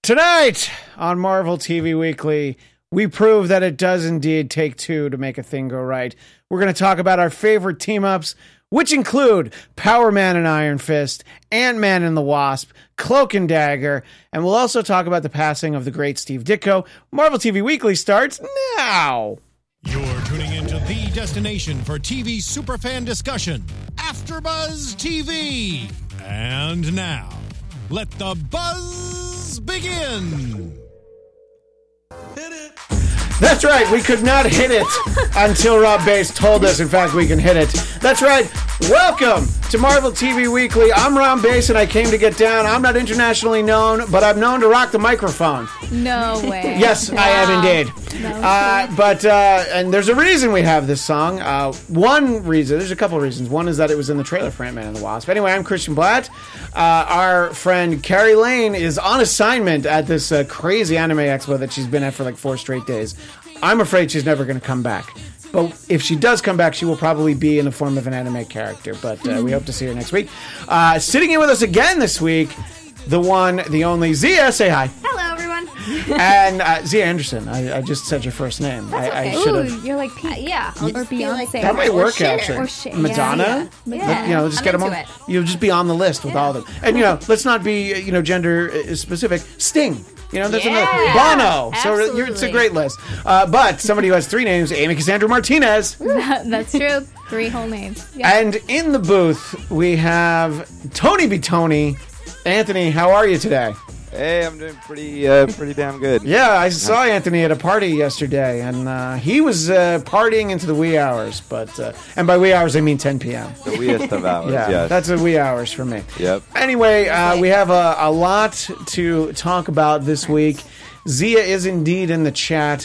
Tonight on Marvel TV Weekly, we prove that it does indeed take two to make a thing go right. We're going to talk about our favorite team-ups, which include Power Man and Iron Fist, Ant-Man and the Wasp, Cloak and Dagger, and we'll also talk about the passing of the great Steve Ditko. Marvel TV Weekly starts now. You're tuning into the destination for TV superfan discussion, AfterBuzz TV. And now, let the buzz begin. Hit it. That's right, we could not hit it until Rob Bass told us, in fact, we can hit it. That's right, welcome to Marvel TV Weekly. I'm Rob Bass and I came to get down. I'm not internationally known, but I'm known to rock the microphone. No way. Yes, wow. I am indeed. And there's a reason we have this song. One reason, there's a couple of reasons. One is that it was in the trailer for Ant-Man and the Wasp. Anyway, I'm Christian Blatt. Our friend Carrie Lane is on assignment at this crazy anime expo that she's been at for like 4 straight days. I'm afraid she's never going to come back. But if she does come back, she will probably be in the form of an anime character. But we hope to see her next week. Sitting in with us again this week, the one, the only, Zia. Say hi. Hello, everyone. And Zia Anderson. I just said your first name. That's okay. I should have. You're like Pete. Yeah. Or Beyonce. Like that might work, Cher. actually. Or Cher. Madonna. Yeah. Just get them on. You'll just be on the list with all of them. And, let's not be, gender specific. Sting. There's another Bono. Absolutely. So it's a great list. But somebody who has 3 names, Amy Cassandra Martinez. That's true. 3 whole names. Yeah. And in the booth, we have Tony B. Tony. Anthony, how are you today? Hey, I'm doing pretty damn good. Yeah, I saw Anthony at a party yesterday, and he was partying into the wee hours. But and by wee hours, I mean 10 p.m. The weeest of hours, yes. That's the wee hours for me. Yep. Anyway, we have a lot to talk about this week. Zia is indeed in the chat,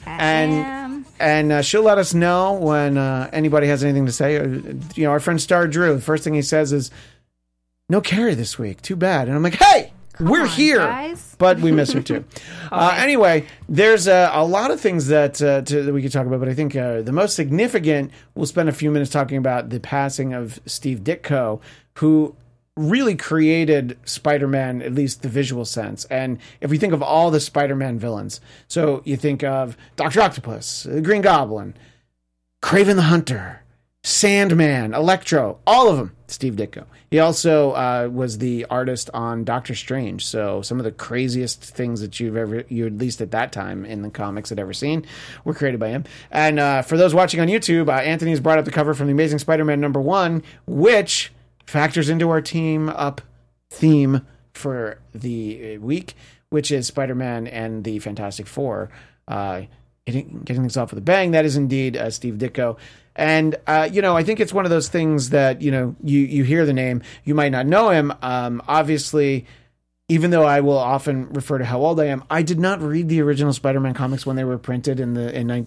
and she'll let us know when anybody has anything to say. Our friend Star Drew, the first thing he says is, "No Carrie this week. Too bad." And I'm like, "Hey, we're here." Guys. But we miss her too. Anyway, there's a lot of things that we could talk about, but I think the most significant, we'll spend a few minutes talking about the passing of Steve Ditko, who really created Spider-Man, at least the visual sense. And if we think of all the Spider-Man villains, so you think of Dr. Octopus, the Green Goblin, Kraven the Hunter, Sandman, Electro, all of them, Steve Ditko. He also was the artist on Doctor Strange, so some of the craziest things that you at least at that time in the comics had ever seen, were created by him. And for those watching on YouTube, Anthony has brought up the cover from The Amazing Spider-Man #1, which factors into our team up theme for the week, which is Spider-Man and the Fantastic Four getting things off with a bang. That is indeed Steve Ditko. And, I think it's one of those things that, you hear the name, you might not know him. Obviously, even though I will often refer to how old I am, I did not read the original Spider-Man comics when they were printed from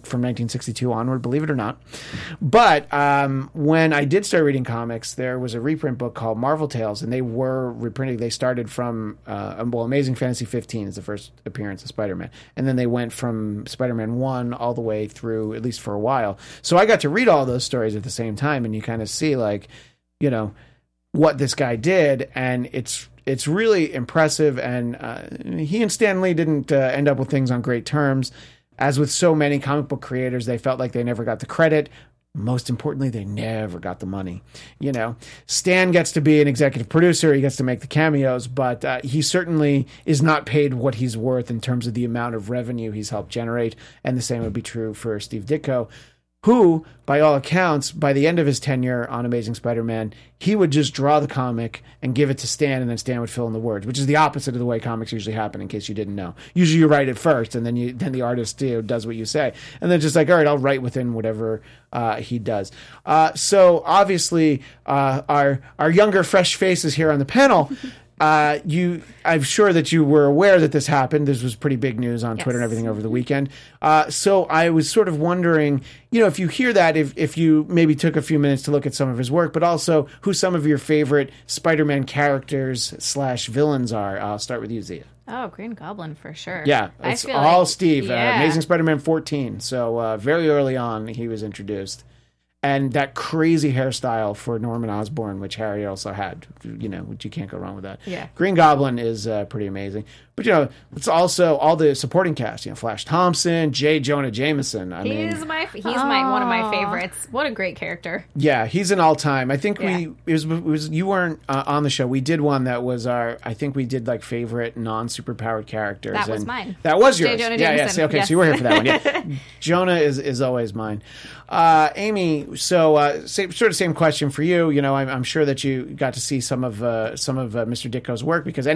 1962 onward, believe it or not. But when I did start reading comics, there was a reprint book called Marvel Tales, and they were reprinting. They started from Amazing Fantasy 15 is the first appearance of Spider-Man, and then they went from Spider-Man 1 all the way through, at least for a while. So I got to read all those stories at the same time, and you kind of see what this guy did, and it's really impressive, and he and Stan Lee didn't end up with things on great terms. As with so many comic book creators, they felt like they never got the credit. Most importantly, they never got the money. Stan gets to be an executive producer, he gets to make the cameos, but he certainly is not paid what he's worth in terms of the amount of revenue he's helped generate, and the same would be true for Steve Ditko, who, by all accounts, by the end of his tenure on Amazing Spider-Man, he would just draw the comic and give it to Stan, and then Stan would fill in the words, which is the opposite of the way comics usually happen, in case you didn't know. Usually you write it first, and then the artist does what you say. And then just like, all right, I'll write within whatever he does. So obviously, our younger, fresh faces here on the panel... I'm sure that you were aware that this happened. This was pretty big news on Twitter and everything over the weekend. So I was sort of wondering, if you hear that, if you maybe took a few minutes to look at some of his work, but also who some of your favorite Spider-Man characters / villains are. I'll start with you, Zia. Oh, Green Goblin for sure. Yeah, it's all Steve. Amazing Spider-Man 14. So very early on, he was introduced. And that crazy hairstyle for Norman Osborn, which Harry also had, which you can't go wrong with that. Yeah. Green Goblin is pretty amazing. But, it's also all the supporting cast, Flash Thompson, J. Jonah Jameson. He's one of my favorites. What a great character. Yeah, he's an all-time. I think it was you weren't on the show. We did one that was I think we did like favorite non-superpowered characters. That was mine. That was yours. J. Jonah yeah, Jameson. yeah. Okay, Yes. so you were here for that one. Yeah. Jonah is always mine. Amy, so sort of same question for you. I'm sure that you got to see some of Mr. Ditko's work, because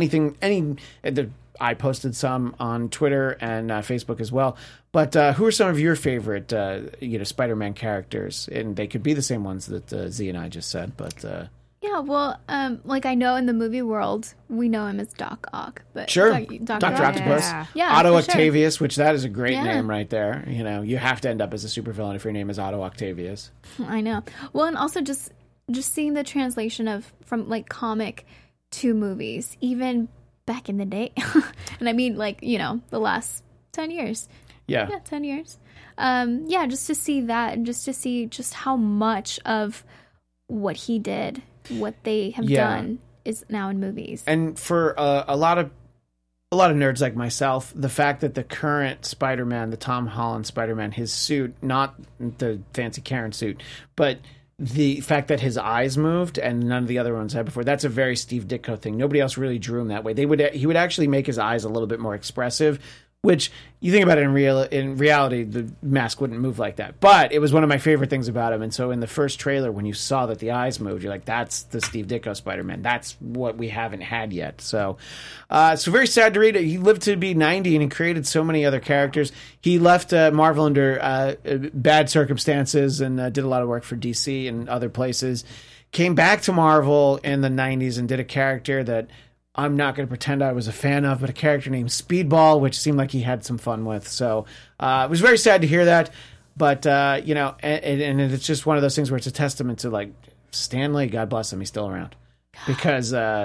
I posted some on Twitter and Facebook as well. But who are some of your favorite, Spider-Man characters? And they could be the same ones that Z and I just said. But yeah, well, I know in the movie world we know him as Doc Ock, but sure, Dr. Octopus, yeah, Otto for sure. Octavius, which that is a great name right there. You have to end up as a supervillain if your name is Otto Octavius. I know. Well, and also just seeing the translation from like to movies, even back in the day. And I mean, the last 10 years. Yeah, 10 years. Just to see that, and just to see just how much of what he did, what they have done, is now in movies. And for a lot of nerds like myself, the fact that the current Spider-Man, the Tom Holland Spider-Man, his suit, not the fancy Karen suit, but the fact that his eyes moved and none of the other ones had before, that's a very Steve Ditko thing. Nobody else really drew him that way. He would actually make his eyes a little bit more expressive, which you think about it in reality, the mask wouldn't move like that. But it was one of my favorite things about him. And so in the first trailer, when you saw that the eyes moved, you're like, that's the Steve Ditko Spider-Man. That's what we haven't had yet. So very sad to read. He lived to be 90 and he created so many other characters. He left Marvel under bad circumstances and did a lot of work for DC and other places. Came back to Marvel in the 90s and did a character that I'm not going to pretend I was a fan of, but a character named Speedball, which seemed like he had some fun with. So it was very sad to hear that. But, and it's just one of those things where it's a testament to, like, Stan Lee, God bless him, he's still around. Because,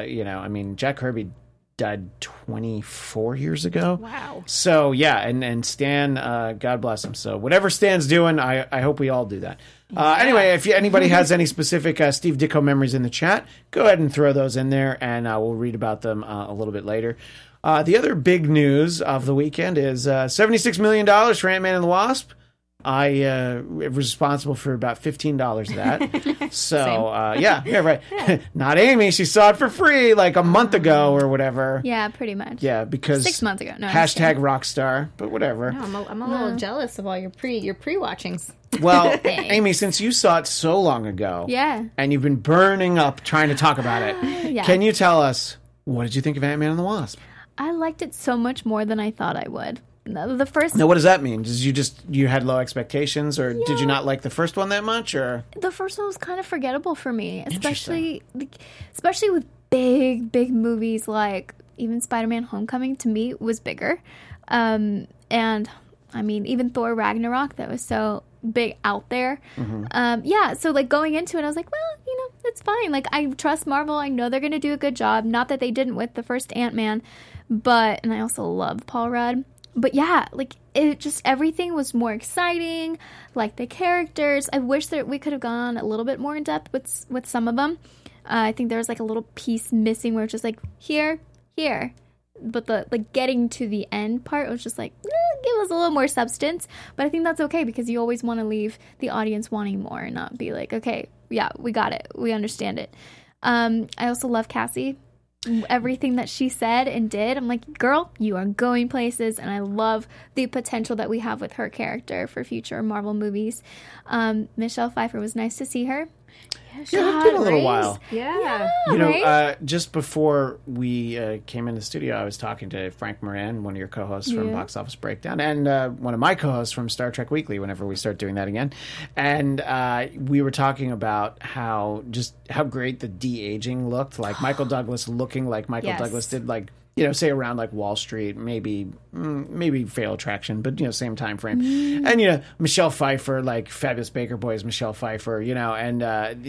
Jack Kirby died 24 years ago. Wow. So, yeah, and Stan, God bless him. So whatever Stan's doing, I hope we all do that. Anyway, if anybody has any specific Steve Ditko memories in the chat, go ahead and throw those in there, and we'll read about them a little bit later. The other big news of the weekend is $76 million for Ant-Man and the Wasp. I was responsible for about $15 of that. So, yeah, right. Not Amy. She saw it for free like a month ago or whatever. Yeah, pretty much. Yeah, because 6 months ago. No, hashtag rockstar, but whatever. No, I'm a little jealous of all your pre-watchings. Well, Amy, since you saw it so long ago, and you've been burning up trying to talk about it, can you tell us, what did you think of Ant-Man and the Wasp? I liked it so much more than I thought I would. The first. Now, what does that mean? Did you had low expectations, or did you not like the first one that much, or the first one was kind of forgettable for me, especially with big movies like even Spider-Man: Homecoming. To me, was bigger, and I mean even Thor: Ragnarok, that was so big out there. Mm-hmm. So like going into it, I was like, well, it's fine. Like I trust Marvel. I know they're going to do a good job. Not that they didn't with the first Ant-Man, and I also love Paul Rudd. But yeah, like it just everything was more exciting. Like the characters, I wish that we could have gone a little bit more in depth with some of them. I think there was like a little piece missing where it's just like here, but the like getting to the end part was just like give us a little more substance. But I think that's okay because you always want to leave the audience wanting more and not be like, okay, yeah, we got it, we understand it. I also love Cassie. Everything that she said and did, I'm like, girl, you are going places, and I love the potential that we have with her character for future Marvel movies. Michelle Pfeiffer, was nice to see her. It's been a little while. Yeah. Just before we came in the studio, I was talking to Frank Moran, one of your co-hosts from Box Office Breakdown, and one of my co-hosts from Star Trek Weekly, whenever we start doing that again. And we were talking about how great the de-aging looked, like Michael Douglas looking like Michael Douglas did, like, say around like Wall Street, maybe Fatal Attraction, but same time frame. And Michelle Pfeiffer, like Fabulous Baker Boys, Michelle Pfeiffer, and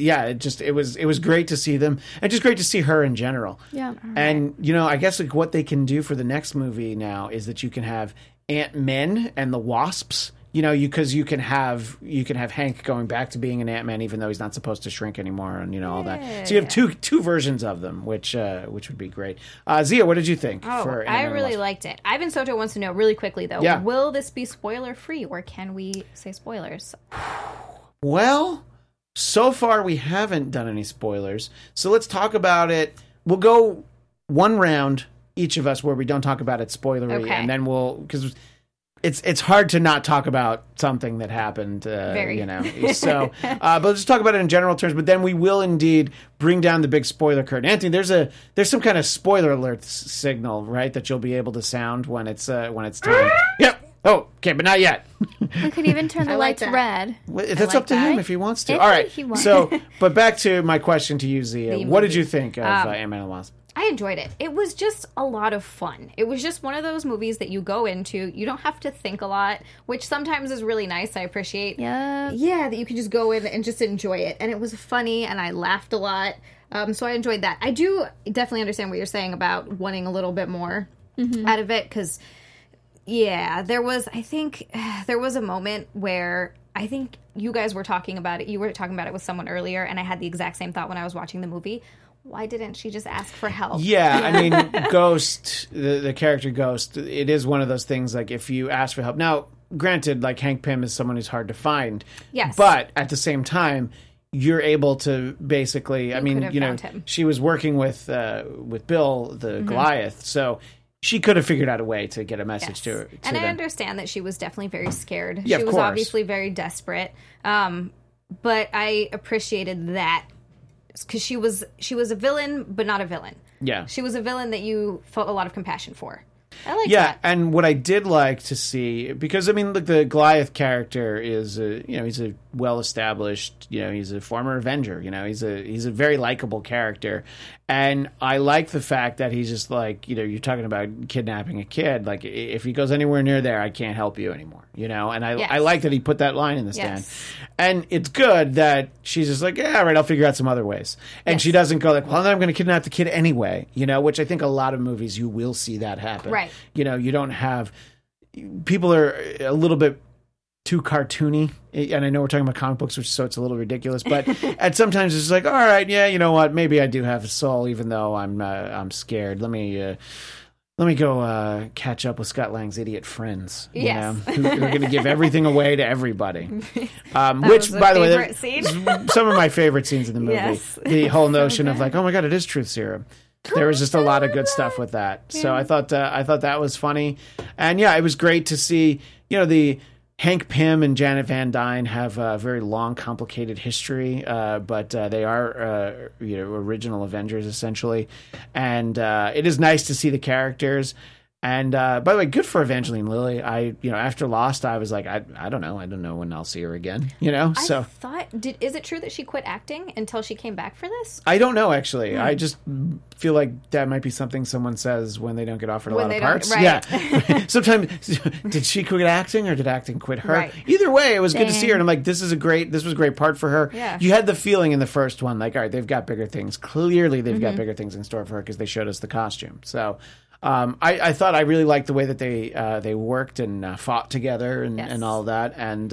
it was great to see them, and just great to see her in general. Yeah. And I guess like what they can do for the next movie now is that you can have Ant-Men and the Wasps. because you can have Hank going back to being an Ant-Man even though he's not supposed to shrink anymore, and all that. So you have two versions of them, which would be great. Zia, what did you think? For I Ant-Man really Wasp? liked it. Ivan Soto wants to know really quickly though. Yeah. Will this be spoiler free, or can we say spoilers? Well, so far we haven't done any spoilers, so let's talk about it. We'll go one round, each of us, where we don't talk about it spoilery, Okay. and then because it's hard to not talk about something that happened, Very. So, but let's just talk about it in general terms. But then we will indeed bring down the big spoiler curtain. Anthony, there's some kind of spoiler alert signal, right, that you'll be able to sound when it's time. Yep. Oh, okay, but not yet. We could even turn the I like lights that. red. Well, that's like up to that. him if he wants to. If All right. he wants. So, but back to my question to you, Zia. The What did movie. you think of Ant-Man and the Wasp? I enjoyed it. It was just a lot of fun. It was just one of those movies that you go into, you don't have to think a lot, which sometimes is really nice. I appreciate. Yeah. Yeah, that you can just go in and just enjoy it. And it was funny, and I laughed a lot. So I enjoyed that. I do definitely understand what you're saying about wanting a little bit more out of it, because, yeah, I think there was a moment where I think you guys were talking about it. You were talking about it with someone earlier, and I had the exact same thought when I was watching the movie. Why didn't she just ask for help? Yeah, I mean, Ghost, the character Ghost, it is one of those things, like, if you ask for help. Now, granted, like, Hank Pym is someone who's hard to find. Yes. But at the same time, you're able to basically, I mean, could have you know, found him. she was working with Bill, the Goliath, so she could have figured out a way to get a message to her. And I understand that she was definitely very scared. Yeah, she of was course. obviously very desperate. But I appreciated that because she was a villain, but not a villain. Yeah. She was a villain that you felt a lot of compassion for. I like Yeah, that. and what I did like to see, because I mean, look, the Goliath character is he's a well-established, he's a former Avenger, he's a very likable character, and I like the fact that he's just like, you're talking about kidnapping a kid, like if he goes anywhere near there, I can't help you anymore, and I Yes. like that he put that line in the stand, Yes. and it's good that she's just like, yeah, all right, I'll figure out some other ways, and Yes. she doesn't go like, well, then I'm going to kidnap the kid anyway, which I think a lot of movies you will see that happen. Right. You don't have people are a little bit too cartoony, and I know we're talking about comic books, so it's a little ridiculous. But at sometimes it's like, all right, yeah, you know what? Maybe I do have a soul, even though I'm scared. Let me go catch up with Scott Lang's idiot friends. Yes. Who are going to give everything away to everybody. Which, was my by the way, favorite scene. some of my favorite scenes in the movie. Yes. The whole notion of like, oh my god, it is truth serum. There was just a lot of good stuff with that. So I thought that was funny, and yeah, it was great to see. The Hank Pym and Janet Van Dyne have a very long, complicated history, but they are original Avengers essentially, and it is nice to see the characters. And by the way, good for Evangeline Lilly. After Lost, I was like, I don't know when I'll see her again. So I thought, is it true that she quit acting until she came back for this? I don't know, actually. I just feel like that might be something someone says when they don't get offered a When lot of they don't- parts. right. Yeah. Sometimes, did she quit acting or did acting quit her? Right. Either way, it was good to see her. And I'm like, this was a great part for her. Yeah. You had the feeling in the first one, like, all right, they've got bigger things. Clearly, they've got bigger things in store for her because they showed us the costume. So I thought I really liked the way that they worked and fought together and all that. And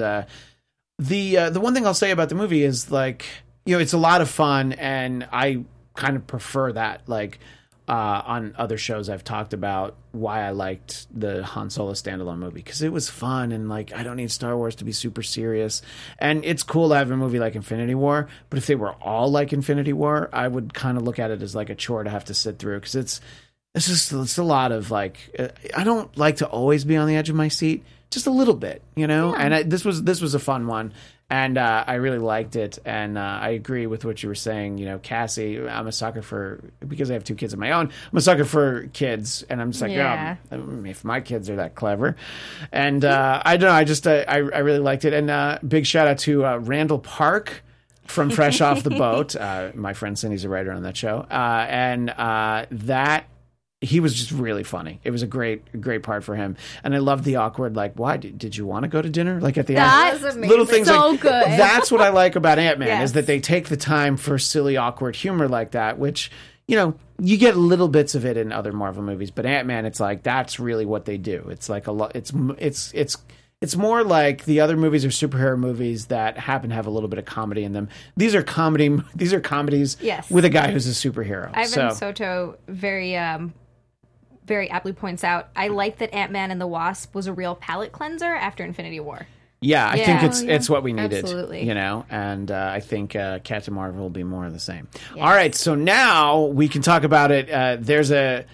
the one thing I'll say about the movie is, like, it's a lot of fun, and I kind of prefer that. Like on other shows, I've talked about why I liked the Han Solo standalone movie, because it was fun, and like, I don't need Star Wars to be super serious, and it's cool to have a movie like Infinity War. But if they were all like Infinity War, I would kind of look at it as like a chore to have to sit through, because it's a lot of like, I don't like to always be on the edge of my seat, just a little bit, And this was a fun one, and I really liked it. And I agree with what you were saying. Cassie, I'm a sucker for, because I have two kids of my own, I'm a sucker for kids, and I'm just like, Yeah. if my kids are that clever. And I don't know, I really liked it. And big shout out to Randall Park from Fresh Off the Boat. My friend Cindy's a writer on that show, and that. He was just really funny. It was a great part for him, and I loved the awkward, like, why did you want to go to dinner? Like at the That end, was amazing. little things So like good. That's what I like about Ant-Man Yes. is that they take the time for silly, awkward humor like that, which you get little bits of it in other Marvel movies, but Ant-Man, it's like that's really what they do. It's like a lot. It's It's more like the other movies are superhero movies that happen to have a little bit of comedy in them. These are comedies Yes. with a guy who's a superhero. Ivan Soto very aptly points out, I like that Ant-Man and the Wasp was a real palate cleanser after Infinity War. Yeah, I think Yeah. it's what we needed. Absolutely. You know, and I think Captain Marvel will be more of the same. All right, so now we can talk about it. There's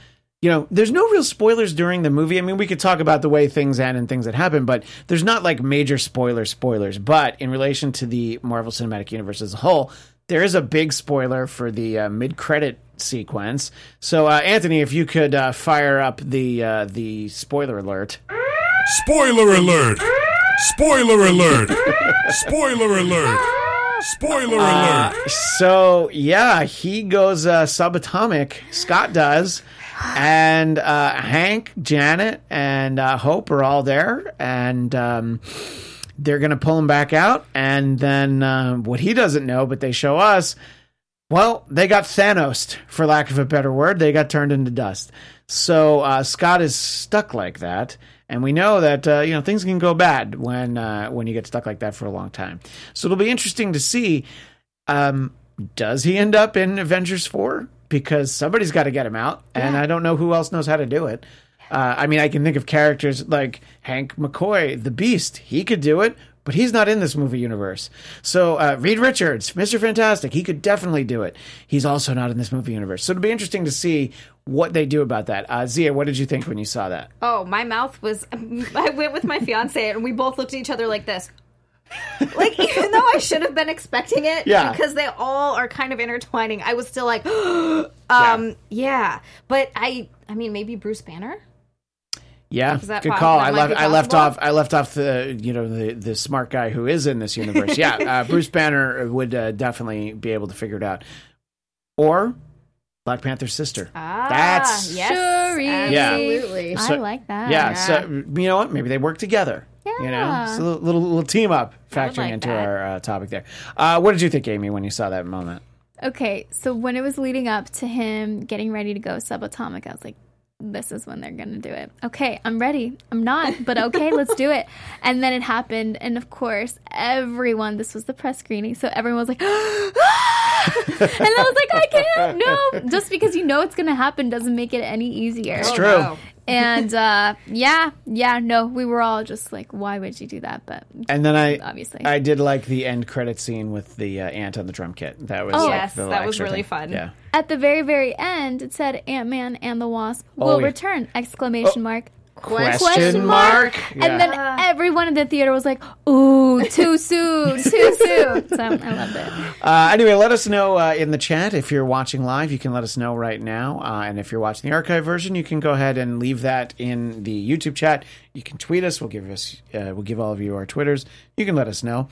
no real spoilers during the movie. I mean, we could talk about the way things end and things that happen, but there's not like major spoilers. But in relation to the Marvel Cinematic Universe as a whole, there is a big spoiler for the mid-credit sequence. So, Anthony, if you could fire up the spoiler alert. Spoiler alert! Spoiler alert! Spoiler alert! Spoiler alert! So, yeah, he goes subatomic. Scott does. And Hank, Janet, and Hope are all there. And they're going to pull him back out. And then what he doesn't know, but they show us, well, they got Thanos'd, for lack of a better word. They got turned into dust. So Scott is stuck like that. And we know that things can go bad when you get stuck like that for a long time. So it'll be interesting to see, does he end up in Avengers 4? Because somebody's got to get him out, and I don't know who else knows how to do it. I mean, I can think of characters like Hank McCoy, the Beast. He could do it, but he's not in this movie universe. So Reed Richards, Mr. Fantastic, he could definitely do it. He's also not in this movie universe. So it'll be interesting to see what they do about that. Zia, what did you think when you saw that? Oh, my mouth was... I went with my fiance, and we both looked at each other like this. Like, even though I should have been expecting it, because they all are kind of intertwining, I was still like, yeah. But I mean, maybe Bruce Banner? Yeah, good call. I left off the smart guy who is in this universe. Yeah, Bruce Banner would definitely be able to figure it out. Or Black Panther's sister. That's Shuri. Absolutely. I like that. Yeah, so you know what? Maybe they work together. Yeah. It's a little team up factoring like into that. our topic there. What did you think, Amy, when you saw that moment? Okay, so when it was leading up to him getting ready to go subatomic, I was like, this is when they're going to do it. Okay, I'm ready. I'm not, but okay, let's do it. And then it happened, and of course, this was the press screening, so everyone was like, and I was like, I can't, no. Just because you know it's going to happen doesn't make it any easier. It's true. No. And we were all just like, why would you do that? But And then obviously, I did like the end credit scene with the ant on the drum kit. That was yes, the that was extra really thing. fun. Yeah. at the very, very end, it said Ant-Man and the Wasp will yeah. return! Exclamation mark. Question mark. Yeah. And then everyone in the theater was like, ooh, too soon, too soon. So I loved it. Anyway, let us know in the chat if you're watching live. You can let us know right now. And if you're watching the archive version, you can go ahead and leave that in the YouTube chat. You can tweet us. We'll give all of you our Twitters. You can let us know.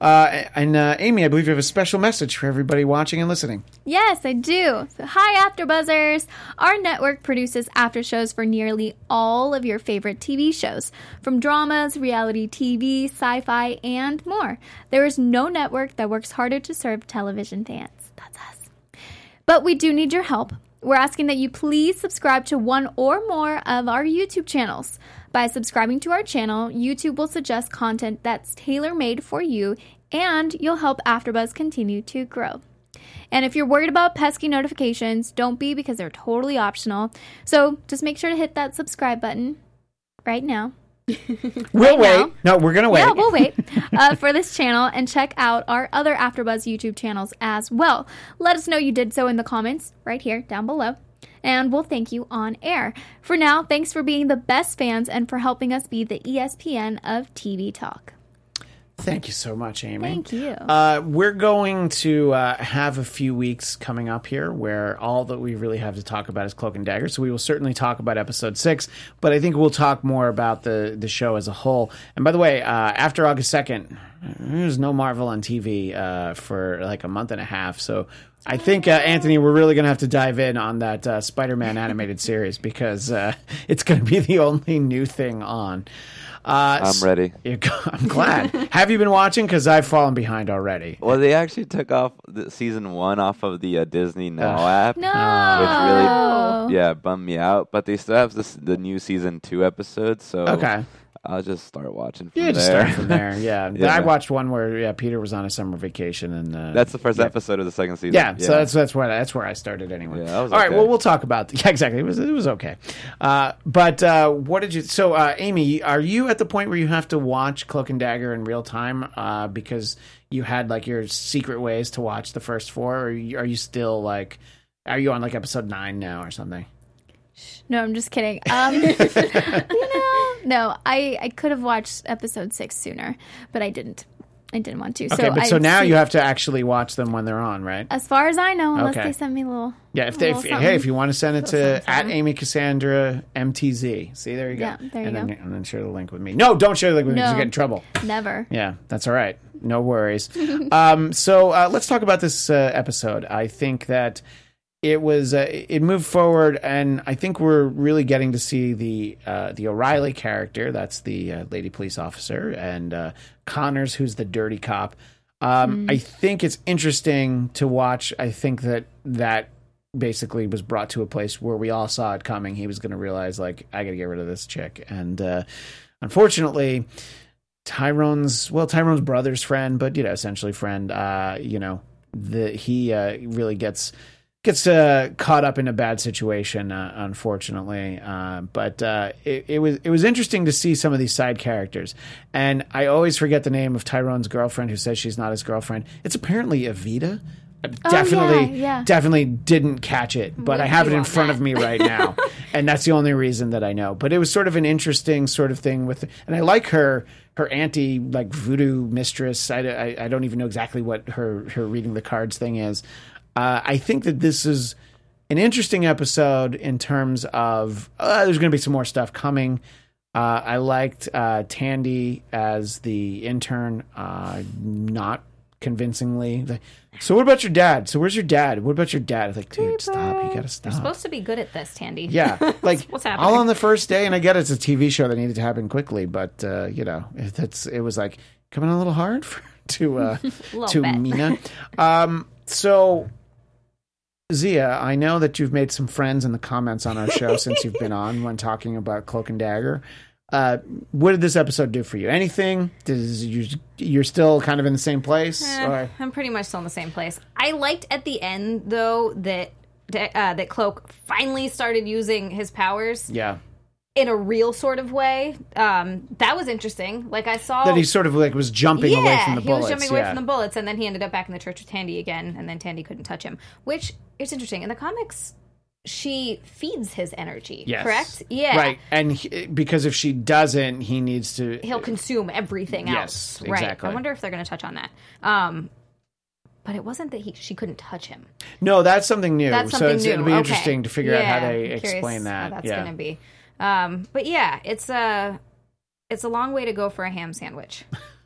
And Amy, I believe you have a special message for everybody watching and listening. Yes, I do. So, hi, AfterBuzzers. Our network produces after shows for nearly all of your favorite TV shows, from dramas, reality TV, sci-fi, and more. There is no network that works harder to serve television fans. That's us. But we do need your help. We're asking that you please subscribe to one or more of our YouTube channels. By subscribing to our channel, YouTube will suggest content that's tailor-made for you, and you'll help AfterBuzz continue to grow. And if you're worried about pesky notifications, don't be, because they're totally optional. So just make sure to hit that subscribe button right now. We'll wait. No, we're going to wait. Yeah, we'll wait for this channel, and check out our other AfterBuzz YouTube channels as well. Let us know you did so in the comments right here down below, and we'll thank you on air. For now, thanks for being the best fans and for helping us be the ESPN of TV talk. Thank you so much, Amy. Thank you. We're going to have a few weeks coming up here where all that we really have to talk about is Cloak and Dagger. So we will certainly talk about episode 6, but I think we'll talk more about the show as a whole. And by the way, after August 2nd, there's no Marvel on TV for like a month and a half. So I think, Anthony, we're really going to have to dive in on that Spider-Man animated series, because it's going to be the only new thing on. I'm ready. I'm glad. Have you been watching? Because I've fallen behind already. Well, they actually took off the season 1 off of the Disney Now app. No. Which really, bummed me out. But they still have the new season 2 episodes. So Okay. I'll just start watching from Yeah, just there. start from there. Yeah. Yeah. I watched one where Peter was on a summer vacation, and That's the first yeah. episode of the second season. Yeah, so that's where I started anyway. Yeah, that was All right, okay. well, we'll talk about yeah, exactly. It was okay. But what did you? So, Amy, are you at the point where you have to watch Cloak and Dagger in real time because you had like your secret ways to watch the first 4, or are you still like? Are you on like episode 9 now or something? No, I'm just kidding. No, I could have watched episode 6 sooner, but I didn't. I didn't want to. Okay, so now you have to actually watch them when they're on, right? As far as I know, unless Okay. they send me a little. Yeah, if you want to send it to at Amy Cassandra MTZ. See, there you go. Yeah, there you go. And then share the link with me. No, don't share the link with me because you No. get in trouble. Never. Yeah, that's all right. No worries. So let's talk about this episode. I think that it was it moved forward, and I think we're really getting to see the O'Reilly character. That's the lady police officer, and Connors, who's the dirty cop. I think it's interesting to watch. I think that basically was brought to a place where we all saw it coming. He was going to realize, like, I got to get rid of this chick, and unfortunately. Tyrone's brother's friend, but essentially friend. He really gets caught up in a bad situation, unfortunately. But it was interesting to see some of these side characters, and I always forget the name of Tyrone's girlfriend, who says she's not his girlfriend. It's apparently Evita. Definitely didn't catch it, but I have it in front of me right now, and that's the only reason that I know. But it was sort of an interesting sort of thing and I like her auntie, like voodoo mistress. I don't even know exactly what her reading the cards thing is. I think that this is an interesting episode in terms of there's going to be some more stuff coming. I liked Tandy as the intern, not convincingly. So what about your dad? So where's your dad? What about your dad? Like, dude, stop. You gotta stop. You're supposed to be good at this, Tandy. Yeah, like What's happening? all on the first day, and I get it's a TV show that needed to happen quickly, but it was like coming a little hard to bit. Mina. So Zia, I know that you've made some friends in the comments on our show since you've been on when talking about Cloak and Dagger. What did this episode do for you? Anything? You're still kind of in the same place? Or? I'm pretty much still in the same place. I liked at the end, though, that Cloak finally started using his powers. Yeah. In a real sort of way. That was interesting. Like, I saw... That he sort of like was jumping away from the bullets. he was jumping away from the bullets, and then he ended up back in the church with Tandy again, and then Tandy couldn't touch him. Which, it's interesting. In the comics, she feeds his energy, correct? Yeah. Right, and because if she doesn't, he needs to... He'll consume everything else. Yes, right. exactly. I wonder if they're going to touch on that. But it wasn't that she couldn't touch him. No, that's something new. That's something new. It'll be Okay. interesting to figure out how they I'm explain curious that. How that's going to be. But yeah, it's a long way to go for a ham sandwich.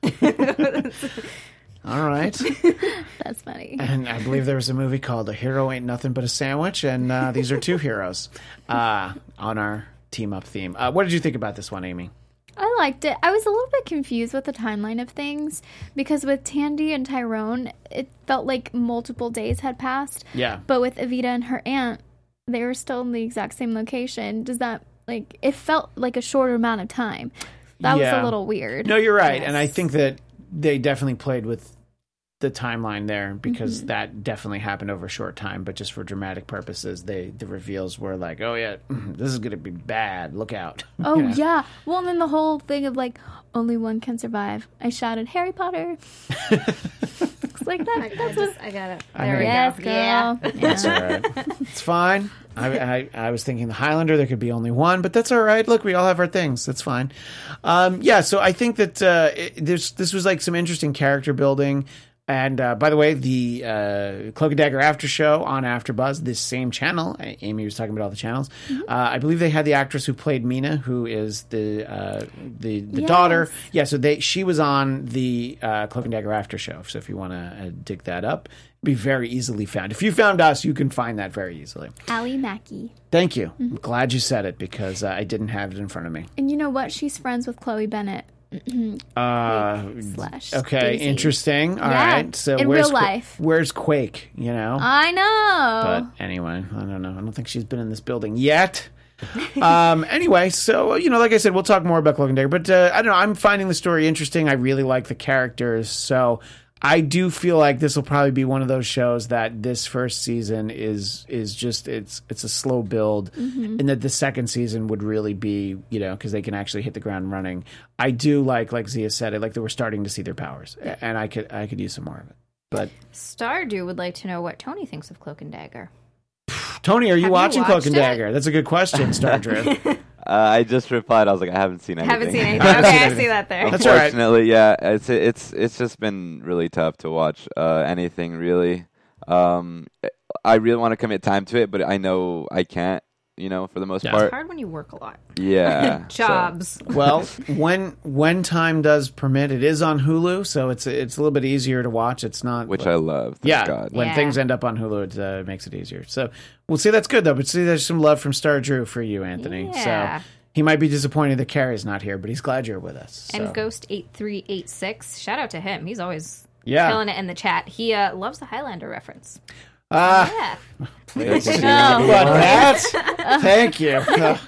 All right. That's funny. And I believe there was a movie called A Hero Ain't Nothing But a Sandwich, and these are two heroes on our team-up theme. What did you think about this one, Amy? I liked it. I was a little bit confused with the timeline of things because with Tandy and Tyrone, it felt like multiple days had passed. Yeah. But with Evita and her aunt, they were still in the exact same location. Does that, like, it felt like a shorter amount of time. That was a little weird. No, you're right. Yes. And I think that they definitely played with the timeline there because that definitely happened over a short time. But just for dramatic purposes, the reveals were like, oh, yeah, this is going to be bad. Look out. Oh, You know? yeah. Well, and then the whole thing of, like, only one can survive. I shouted, Harry Potter. It's like that. That's what... I got it. I There we mean- Yes, go. girl. Yeah. That's all right. It's fine. I was thinking the Highlander, there could be only one, but that's all right. Look, we all have our things. That's fine. So I think that this was like some interesting character building. And by the way, the Cloak and Dagger After Show on AfterBuzz, this same channel. Amy was talking about all the channels. I believe they had the actress who played Mina, who is the daughter. Yeah, so she was on the Cloak and Dagger After Show. So if you want to dig that up, it'd be very easily found. If you found us, you can find that very easily. Allie Mackey. Thank you. I'm glad you said it because I didn't have it in front of me. And you know what? She's friends with Chloe Bennett. Slash Okay, Daisy. interesting. All Yeah, right. So in where's real life. Where's Quake? You know. I know. But anyway, I don't know. I don't think she's been in this building yet. Anyway, so, like I said, we'll talk more about Cloak and Dagger. But I don't know. I'm finding the story interesting. I really like the characters. So I do feel like this will probably be one of those shows that this first season is just it's a slow build, and that the second season would really be because they can actually hit the ground running. I do like Zia said, I like that we're starting to see their powers, and I could use some more of it. But Stardew would like to know what Tony thinks of Cloak and Dagger. Tony, are you watching Cloak and it? Dagger? That's a good question, Stardrew. I just replied. I was like, I haven't seen anything. Haven't seen anything. Okay, I see that there. That's all right. Unfortunately, yeah, it's just been really tough to watch anything really. I really want to commit time to it, but I know I can't. For the most part. It's hard when you work a lot. Yeah. Jobs. Well, when time does permit, it is on Hulu, so it's a little bit easier to watch. It's not, Which I love. Thank God. When things end up on Hulu, it makes it easier. So we'll see. That's good though. But see, there's some love from Stardrew for you, Anthony. Yeah. So he might be disappointed that Carrie's not here, but he's glad you're with us. So. And Ghost8386, shout out to him. He's always Yeah. killing it in the chat. He loves the Highlander reference. Yeah. Please. Thank you.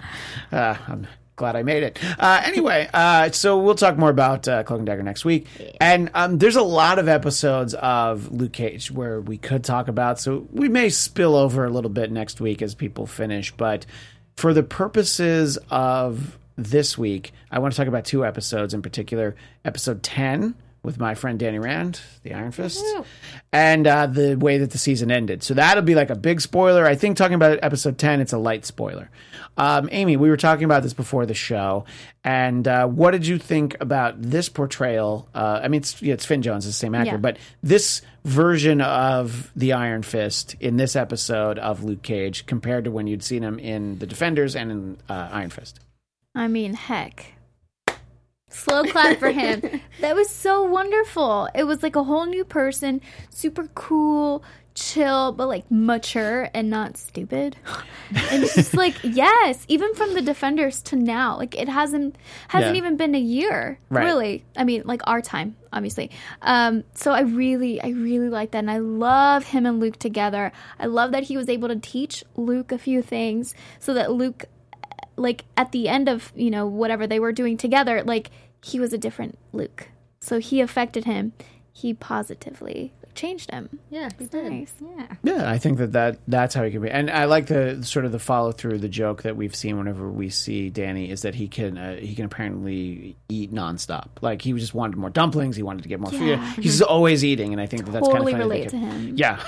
I'm glad I made it. Anyway, so we'll talk more about Cloak and Dagger next week. And there's a lot of episodes of Luke Cage where we could talk about, so we may spill over a little bit next week as people finish. But for the purposes of this week, I want to talk about 2 episodes in particular. Episode 10, with my friend Danny Rand, the Iron Fist, and the way that the season ended. So that'll be like a big spoiler. I think talking about episode 10, it's a light spoiler. Amy, we were talking about this before the show, and what did you think about this portrayal? I mean, it's Finn Jones, the same actor, but this version of the Iron Fist in this episode of Luke Cage compared to when you'd seen him in The Defenders and in Iron Fist. I mean, heck. Slow clap for him. That was so wonderful. It was like a whole new person, super cool, chill, but like mature and not stupid. And it's just like, yes, even from the Defenders to now, like it hasn't even been a year, really. I mean, like our time, obviously. So I really like that, and I love him and Luke together. I love that he was able to teach Luke a few things, so that Luke, like at the end of whatever they were doing together, like he was a different Luke, so he affected him. He positively changed him. Yeah, he did. Nice. Yeah, I think that's how he can be, and I like the sort of the follow through. The joke that we've seen whenever we see Danny is that he can apparently eat nonstop. Like he just wanted more dumplings. He wanted to get more food. He's always eating, and I think that's kind of funny. Totally relate to him. Yeah,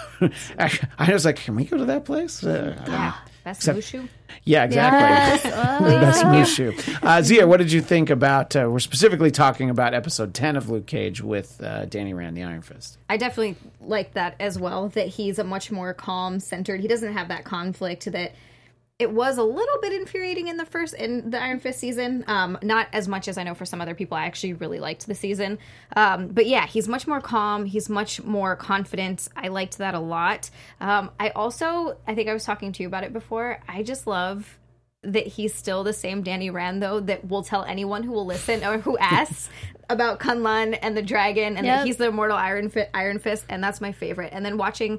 I was like, can we go to that place? Best Mushu. Yeah, exactly. Best Mushu. Zia, what did you think about? We're specifically talking about episode 10 of Luke Cage with Danny Rand, the Iron Fist. I definitely like that as well, that he's a much more calm, centered. He doesn't have that conflict that it was a little bit infuriating in the Iron Fist season. Not as much as I know for some other people. I actually really liked the season. But yeah, he's much more calm. He's much more confident. I liked that a lot. I think I was talking to you about it before. I just love that he's still the same Danny Rand, though, that will tell anyone who will listen or who asks about Kunlun and the dragon, and that he's the immortal Iron Fist, and that's my favorite. And then watching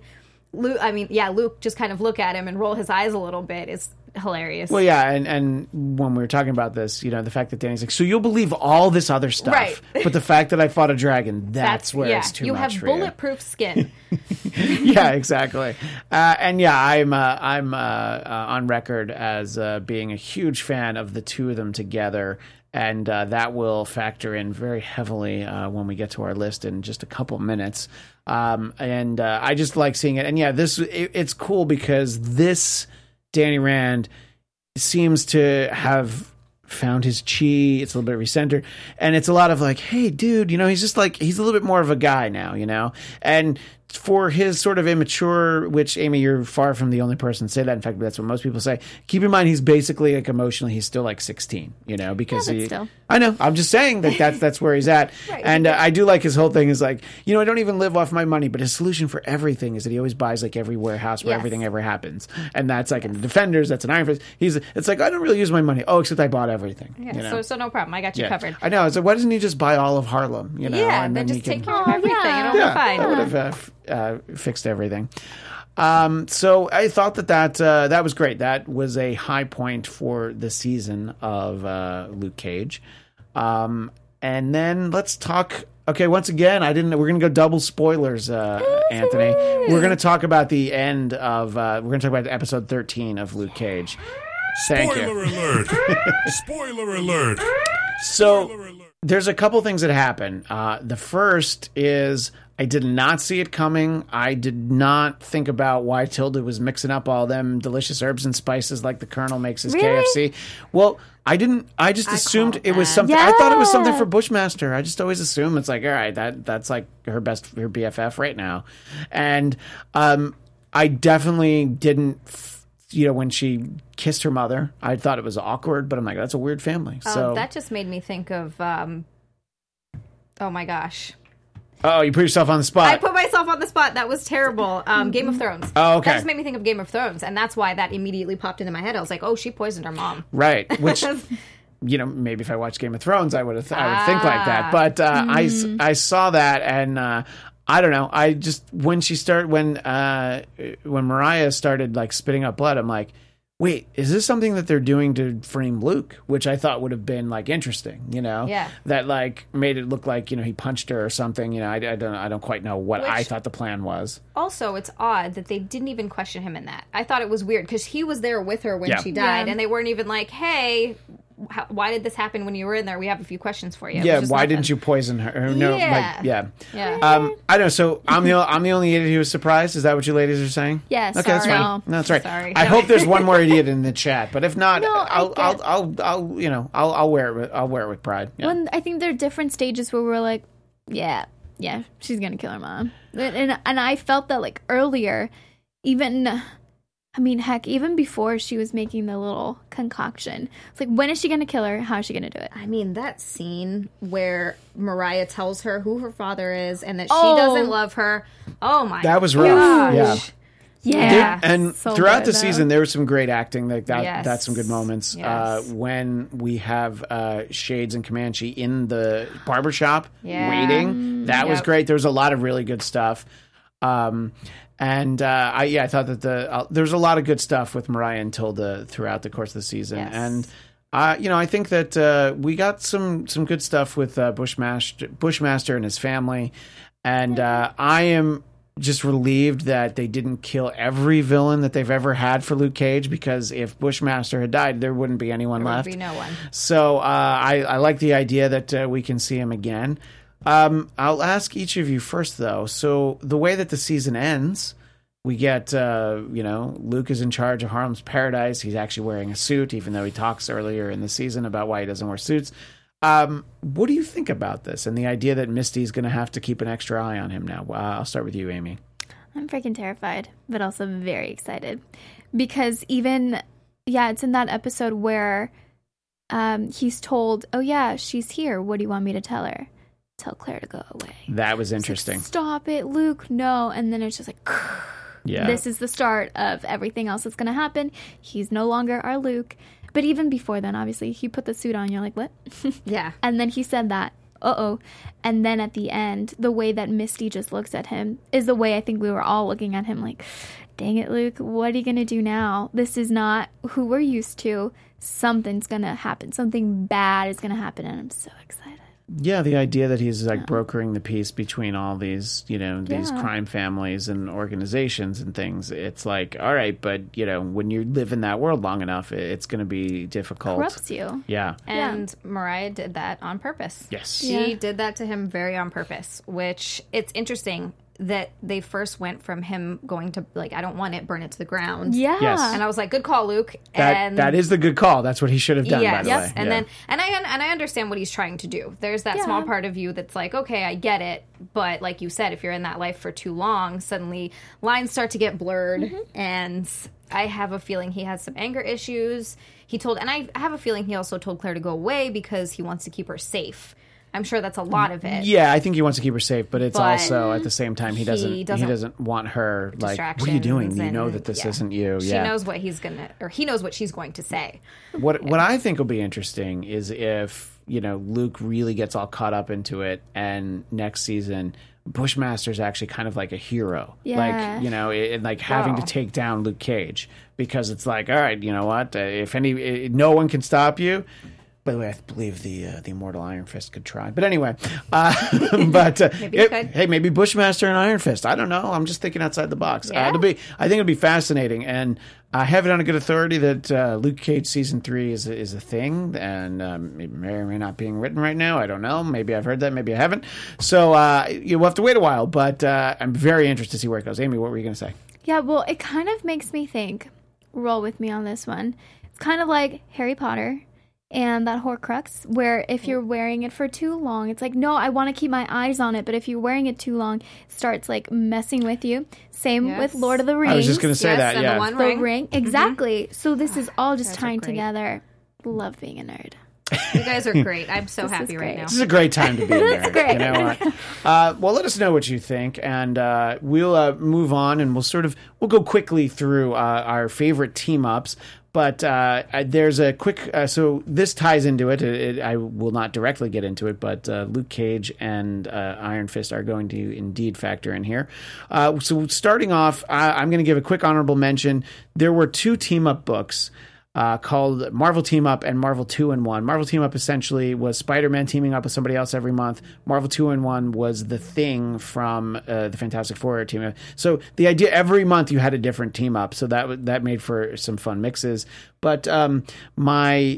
Luke just kind of look at him and roll his eyes a little bit is hilarious. Well, yeah, and when we were talking about this, the fact that Danny's like, so you'll believe all this other stuff, right? But the fact that I fought a dragon, that's where it's too you much have for you. Bulletproof skin. Yeah, exactly. And yeah, I'm on record as being a huge fan of the two of them together. And that will factor in very heavily when we get to our list in just a couple minutes. And I just like seeing it. And yeah, it's cool because this Danny Rand seems to have found his chi. It's a little bit recentered. And it's a lot of like, hey, dude, he's just like, he's a little bit more of a guy now, And for his sort of immature, which, Amy, you're far from the only person to say that. In fact, that's what most people say. Keep in mind, he's basically, like, emotionally, he's still, like, 16, because still. I know. I'm just saying that's where he's at. Right. And I do like his whole thing is like, I don't even live off my money, but his solution for everything is that he always buys, like, every warehouse where everything ever happens. And that's, like, in the Defenders, that's an Iron Fist. It's like, I don't really use my money. Oh, except I bought everything. Yeah, so no problem. I got you covered. I know. It's like, why doesn't he just buy all of Harlem, Yeah, and then just take care of everything. It'll be fine. That would have fixed everything. So I thought that was great. That was a high point for the season of Luke Cage. And then let's talk. Okay, once again, we're going to go double spoilers, Anthony. We're going to talk about the end of. We're going to talk about episode 13 of Luke Cage. Thank you. Spoiler alert! Spoiler alert! So Spoiler alert! there's a couple things that happen. The first is I did not see it coming. I did not think about why Tilda was mixing up all them delicious herbs and spices like the Colonel makes his KFC. Well, I didn't. I just assumed it was something. I thought it was something for Bushmaster. I just always assume it's like, all right, that's like her BFF right now. And I definitely didn't. When she kissed her mother, I thought it was awkward, but I'm like, that's a weird family. So that just made me think of, oh my gosh. Oh, you put yourself on the spot. I put myself on the spot. That was terrible. Game of Thrones. Oh, okay. That just made me think of Game of Thrones, and that's why that immediately popped into my head. I was like, oh, she poisoned her mom. Right, which... maybe if I watched Game of Thrones, I would think like that. But I saw that, and I don't know. I just when Mariah started like spitting up blood, I'm like, wait, is this something that they're doing to frame Luke? Which I thought would have been like interesting, Yeah. that like made it look like he punched her or something. I don't quite know what I thought the plan was. Also, it's odd that they didn't even question him in that. I thought it was weird because he was there with her when she died, and they weren't even like, hey. Why did this happen when you were in there? We have a few questions for you. Yeah, why didn't you poison her? No, yeah. I don't know. So I'm the only idiot who was surprised. Is that what you ladies are saying? Yes. Okay, that's fine. No, that's right. Sorry. I hope there's one more idiot in the chat, but if not, No, I'll wear it. I'll wear it with pride. Yeah. When I think there are different stages where we're like, yeah, she's gonna kill her mom, and I felt that like earlier, even before she was making the little concoction. It's like, when is she gonna kill her? How is she gonna do it? I mean, that scene where Mariah tells her who her father is and that she doesn't love her. Oh my! That was rough. gosh. Yeah. And So throughout good, the season, there was some great acting. Like that, Yes. that's some good moments. Yes. When we have Shades and Comanche in the barbershop waiting, that was Yep. great. There was a lot of really good stuff. I thought that there's a lot of good stuff with Mariah and Tilda throughout the course of the season. Yes. And I think that we got some good stuff with Bushmaster and his family. And I am just relieved that they didn't kill every villain that they've ever had for Luke Cage, because if Bushmaster had died, there wouldn't be anyone left. There would be no one. So I like the idea that we can see him again. I'll ask each of you first, though. So the way that the season ends, we get, Luke is in charge of Harlem's Paradise. He's actually wearing a suit, even though he talks earlier in the season about why he doesn't wear suits. What do you think about this and the idea that Misty's going to have to keep an extra eye on him now? I'll start with you, Amy. I'm freaking terrified, but also very excited. Because it's in that episode where he's told, oh yeah, she's here. What do you want me to tell her? Tell Claire to go away. That was It's interesting. like, stop it, Luke. No. And then it's just like, Yeah. this is the start of everything else that's going to happen. He's no longer our Luke. But even before then, obviously, he put the suit on. You're like, what? Yeah. And then he said that. Uh-oh. And then at the end, the way that Misty just looks at him is the way I think we were all looking at him like, dang it, Luke, what are you going to do now? This is not who we're used to. Something's going to happen. Something bad is going to happen. And I'm so excited. Yeah, the idea that he's like brokering the peace between all these, these Yeah. crime families and organizations and things. It's like, all right, but when you live in that world long enough, it's going to be difficult. Corrupts you. Yeah. And Mariah did that on purpose. Yes. She did that to him very on purpose, which it's interesting that they first went from him going to like, I don't want it, burn it to the ground. Yeah. Yes. And I was like, good call, Luke. And That is the good call. That's what he should have done, by the way. And Yeah. then I understand what he's trying to do. There's that small part of you that's like, okay, I get it, but like you said, if you're in that life for too long, suddenly lines start to get blurred, and I have a feeling he has some anger issues. And I have a feeling he also told Claire to go away because he wants to keep her safe. I'm sure that's a lot of it. Yeah, I think he wants to keep her safe, but it's But also at the same time he doesn't want her like, what are you doing? You know that this isn't you. She Yeah. knows what he knows what she's going to say. What I think will be interesting is if Luke really gets all caught up into it, and next season Bushmaster's actually kind of like a hero. Yeah. Like, you know, and like having to take down Luke Cage because it's like, all right, you know what? No one can stop you. By the way, I believe the immortal Iron Fist could try. But anyway, hey, maybe Bushmaster and Iron Fist. I don't know. I'm just thinking outside the box. Yeah. I think it'll be fascinating. And I have it on a good authority that Luke Cage season 3 is a thing, and it may or may not being written right now. I don't know. Maybe I've heard that. Maybe I haven't. So you'll have to wait a while. But I'm very interested to see where it goes. Amy, what were you going to say? Yeah, well, it kind of makes me think, roll with me on this one. It's kind of like Harry Potter and that Horcrux, where if you're wearing it for too long, it's like, no, I want to keep my eyes on it. But if you're wearing it too long, it starts like messing with you. Same with Lord of the Rings. I was just going to say that, and yeah. the One The Ring. ring. Exactly. So this is all just guys are tying great. together. Love being a nerd. You guys are great. I'm so happy is right great. now. This is a great time to be a nerd. great. You know what? Well, let us know what you think, and we'll move on, and we'll go quickly through our favorite team ups. But there's a quick. So this ties into it. I will not directly get into it, but Luke Cage and Iron Fist are going to indeed factor in here. So starting off, I'm going to give a quick honorable mention. There were 2 team up books. Called Marvel Team Up and Marvel 2-in-1. Marvel Team Up essentially was Spider-Man teaming up with somebody else every month. Marvel 2-in-1 was the Thing from the Fantastic Four team up. So the idea, every month you had a different team up, so that made for some fun mixes. But so I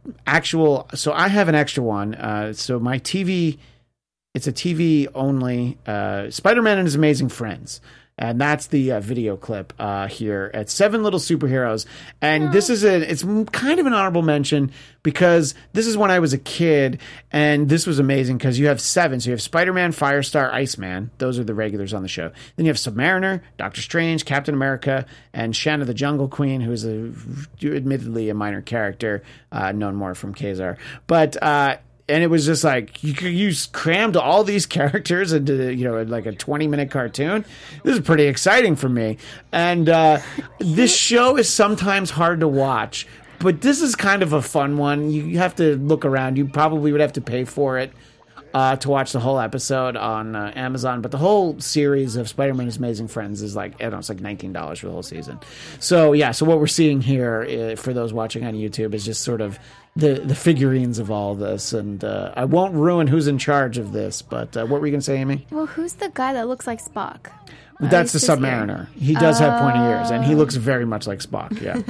have an extra one. So my TV, it's a TV only, Spider-Man and His Amazing Friends. And that's the video clip here at 7 Little Superheroes. And it's kind of an honorable mention because this is when I was a kid, and this was amazing because you have 7. So you have Spider-Man, Firestar, Iceman. Those are the regulars on the show. Then you have Submariner, Doctor Strange, Captain America, and Shanna the Jungle Queen, who is admittedly a minor character, known more from Kazar. But and it was just like you crammed all these characters into like a 20-minute cartoon. This is pretty exciting for me. And this show is sometimes hard to watch, but this is kind of a fun one. You have to look around. You probably would have to pay for it to watch the whole episode on Amazon. But the whole series of Spider-Man and His Amazing Friends is like, I don't know, it's like $19 for the whole season. So yeah, so what we're seeing here for those watching on YouTube is just sort of the figurines of all this, and I won't ruin who's in charge of this, but what were you going to say, Amy? Well, who's the guy that looks like Spock? That's the he's just here. Submariner. He does have pointy ears, and he looks very much like Spock, yeah.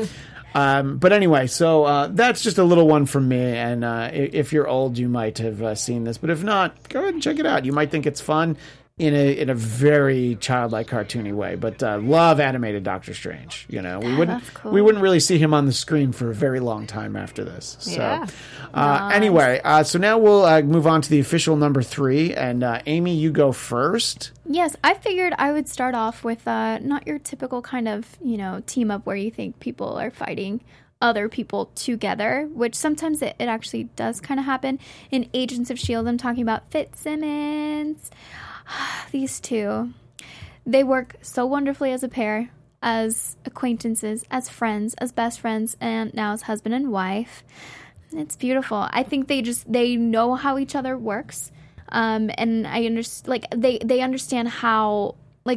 But anyway, so that's just a little one from me, and if you're old, you might have seen this, but if not, go ahead and check it out. You might think it's fun in a very childlike, cartoony way, but love animated Doctor Strange. We wouldn't that's cool. we wouldn't really see him on the screen for a very long time after this. So Yeah. anyway, so now we'll move on to the official number 3, and Amy, you go first. Yes, I figured I would start off with not your typical kind of, team up where you think people are fighting other people together, which sometimes it actually does kind of happen. In Agents of S.H.I.E.L.D., I'm talking about Fitzsimmons. These 2, they work so wonderfully as a pair, as acquaintances, as friends, as best friends, and now as husband and wife. It's beautiful. I think they know how each other works, and I understand. They understand how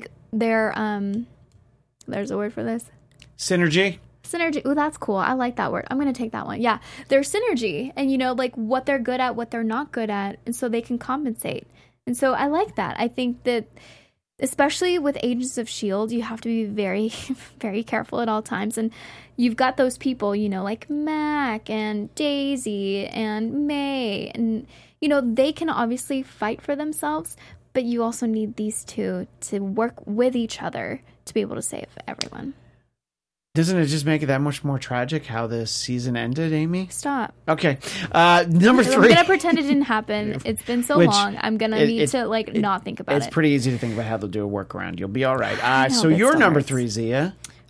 their there's a word for this. Synergy. Synergy. Oh, that's cool. I like that word. I'm going to take that one. Yeah. Their synergy, and what they're good at, what they're not good at, and so they can compensate. And so I like that. I think that, especially with Agents of S.H.I.E.L.D., you have to be very, very careful at all times. And you've got those people, like Mac and Daisy and May. And, they can obviously fight for themselves, but you also need these 2 to work with each other to be able to save everyone. Doesn't it just make it that much more tragic how this season ended, Amy? Stop. Okay. Number 3. I'm going to pretend it didn't happen. It's been so long. I'm going to need to not think about it. It's pretty easy to think about how they'll do a workaround. You'll be all right. So but your still number hurts. 3, Zia.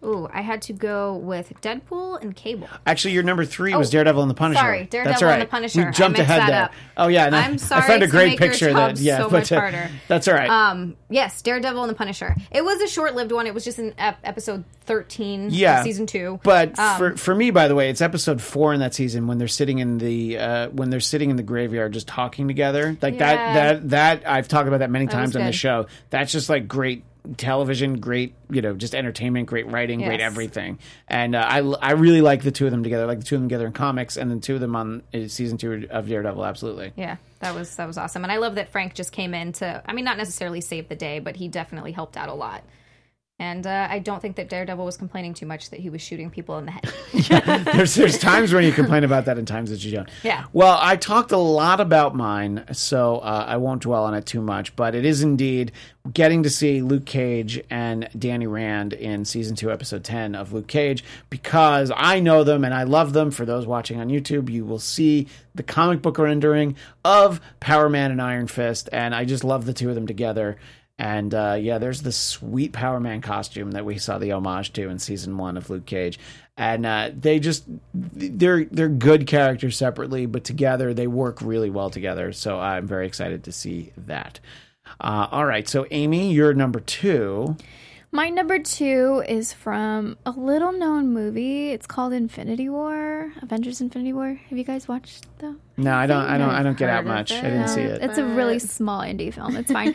Ooh, I had to go with Deadpool and Cable. Actually, your number 3 was Daredevil and the Punisher. Sorry, Daredevil That's all right. and the Punisher. We jumped I mixed ahead that there. up. Oh yeah, and I'm sorry I found a to great make your picture job that. Yeah, so but much harder. That's all right. Yes, Daredevil and the Punisher. It was a short-lived one. It was just in episode 13 of season 2. But for me, by the way, it's episode 4 in that season when they're sitting in the graveyard just talking together. Like that I've talked about that many times on the show. That's just like great television, great, just entertainment, great writing, great everything. And I really like the two of them together. I like the two of them together in comics, and then two of them on season 2 of Daredevil. Absolutely. Yeah, that was awesome. And I love that Frank just came in to, I mean, not necessarily save the day, but he definitely helped out a lot. And I don't think that Daredevil was complaining too much that he was shooting people in the head. There's times when you complain about that and times that you don't. Yeah. Well, I talked a lot about mine, so I won't dwell on it too much. But it is indeed getting to see Luke Cage and Danny Rand in season 2, episode 10 of Luke Cage, because I know them and I love them. For those watching on YouTube, you will see the comic book rendering of Power Man and Iron Fist, and I just love the two of them together. And there's the sweet Power Man costume that we saw the homage to in season 1 of Luke Cage. And they're good characters separately, but together they work really well together. So I'm very excited to see that. All right, so Amy, you're number 2. My number 2 is from a little known movie. It's called Infinity War, Avengers Infinity War. Have you guys watched that? No, I don't get out much. I didn't see it. It's a really small indie film. It's fine.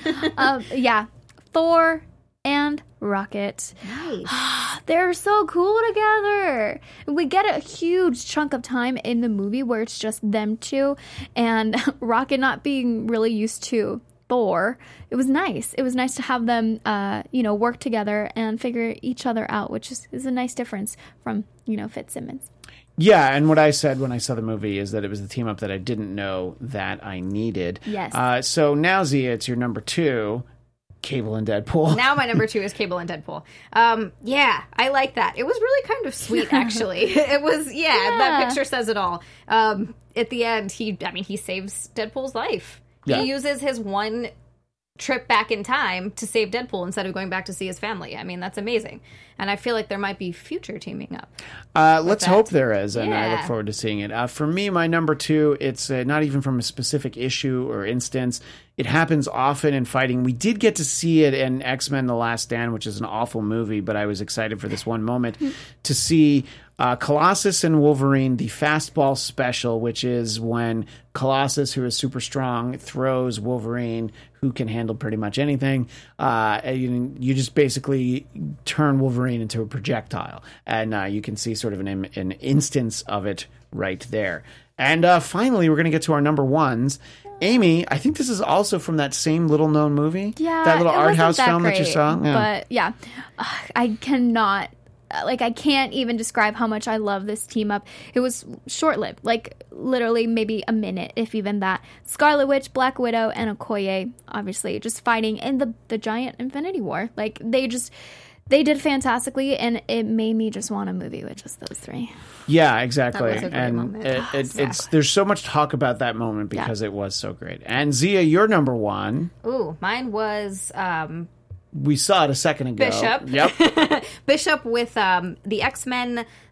Thor and Rocket. Nice. They're so cool together. We get a huge chunk of time in the movie where it's just them two, and Rocket not being really used to Thor. It was nice. It was nice to have them, work together and figure each other out, which is a nice difference from, Fitzsimmons. Yeah, and what I said when I saw the movie is that it was the team up that I didn't know that I needed. Yes. So now, Zia, it's your number 2, Cable and Deadpool. Now my number 2 is Cable and Deadpool. I like that. It was really kind of sweet, actually. It was, that picture says it all. At the end, he saves Deadpool's life. Yeah. He uses his one trip back in time to save Deadpool instead of going back to see his family. I mean, that's amazing. And I feel like there might be future teaming up. Let's hope there is, and I look forward to seeing it. For me, my number 2, it's not even from a specific issue or instance. It happens often in fighting. We did get to see it in X-Men: The Last Stand, which is an awful movie, but I was excited for this one moment to see Colossus and Wolverine, the fastball special, which is when Colossus, who is super strong, throws Wolverine, who can handle pretty much anything. You just basically turn Wolverine into a projectile, and you can see sort of an instance of it right there. And finally, we're going to get to our number 1s. Amy, I think this is also from that same little-known movie. Yeah, that little art house that film great, that you saw. Yeah. But I cannot. I can't even describe how much I love this team up. It was short-lived, literally maybe a minute, if even that. Scarlet Witch, Black Widow, and Okoye, obviously, just fighting in the giant Infinity War. They did fantastically, and it made me just want a movie with just those 3. Yeah, exactly. That was a great and moment. there's so much talk about that moment because it was so great. And Zia, you're number 1. Ooh, mine was We saw it a second ago. Bishop. Yep. Bishop with the X-Men /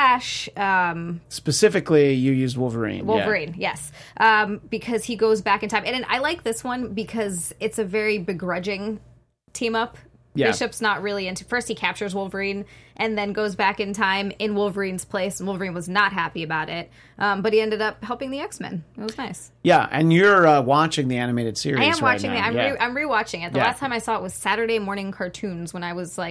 Specifically, you used Wolverine. Wolverine, yes. Because he goes back in time. And I like this one because it's a very begrudging team up. Yeah. Bishop's not really into... First, he captures Wolverine and then goes back in time in Wolverine's place. And Wolverine was not happy about it. But he ended up helping the X-Men. It was nice. Yeah, and you're watching the animated series I am right watching now. it. I'm rewatching it. The last time I saw it was Saturday morning cartoons when I was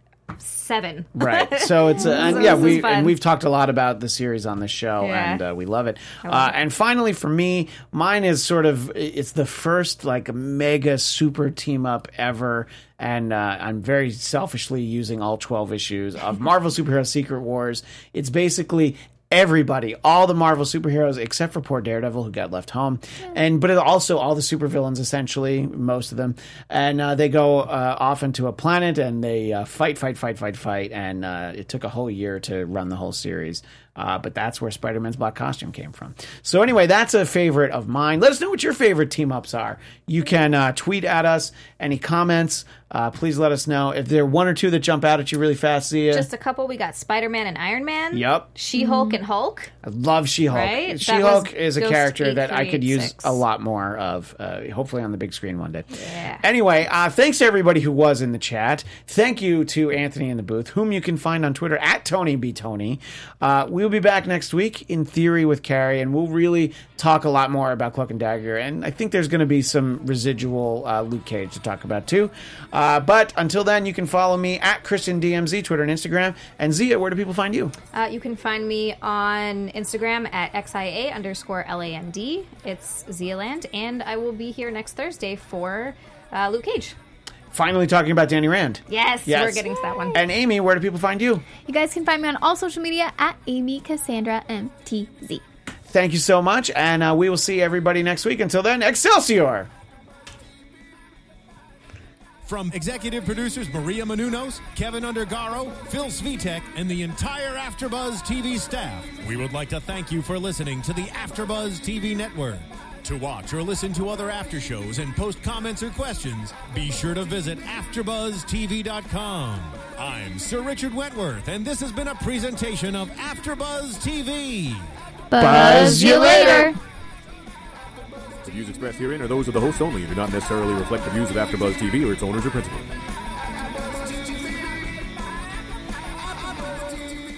7. Right. So it's we've talked a lot about the series on this show, Yeah. and we love it. And finally, for me, mine is it's the first mega super team up ever, and I'm very selfishly using all 12 issues of Marvel Superhero Secret Wars. It's basically everybody, all the Marvel superheroes except for poor Daredevil who got left home, but it also all the supervillains, essentially, most of them, and they go off into a planet and they fight, and it took a whole year to run the whole series. but that's where Spider-Man's black costume came from. So anyway, that's a favorite of mine. Let us know what your favorite team-ups are. You can tweet at us any comments. Please let us know if there are one or two that jump out at you really fast. Zia. Just a couple. We got Spider-Man and Iron Man. Yep. She-Hulk and Hulk. I love She-Hulk. Right? She-Hulk is a Ghost character that I could use 8386. a lot more of, hopefully on the big screen one day. Yeah. Anyway, thanks to everybody who was in the chat. Thank you to Anthony in the booth, whom you can find on Twitter at TonyBTony. We'll be back next week, in theory, with Carrie, and we'll really talk a lot more about Cloak and Dagger, and I think there's going to be some residual Luke Cage to talk about, too. But until then, you can follow me at ChristianDMZ, Twitter and Instagram. And Zia, where do people find you? You can find me on Instagram at XIA_LAND. It's Zealand, and I will be here next Thursday for Luke Cage. Finally talking about Danny Rand. Yes, we're getting to that one. And Amy, where do people find you? You guys can find me on all social media at Amy Cassandra MTZ. Thank you so much, and we will see everybody next week. Until then, Excelsior! From executive producers Maria Menounos, Kevin Undergaro, Phil Svitek, and the entire AfterBuzz TV staff, we would like to thank you for listening to the AfterBuzz TV network. To watch or listen to other after shows and post comments or questions, be sure to visit AfterBuzzTV.com. I'm Sir Richard Wentworth, and this has been a presentation of AfterBuzz TV. Buzz you later. The views expressed herein are those of the hosts only and do not necessarily reflect the views of AfterBuzz TV or its owners or principals.